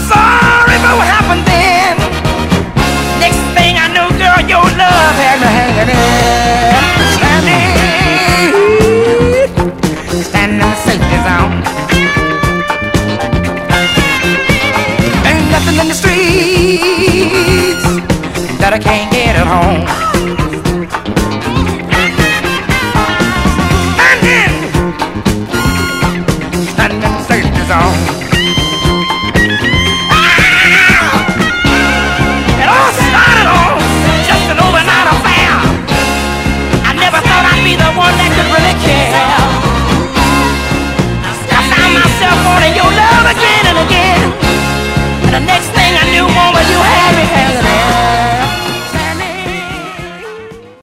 sorry for what happened then. Next thing I knew, girl, your love had me hanging in. Standing in the safety zone. Ain't nothing in the streets that I can't get at home.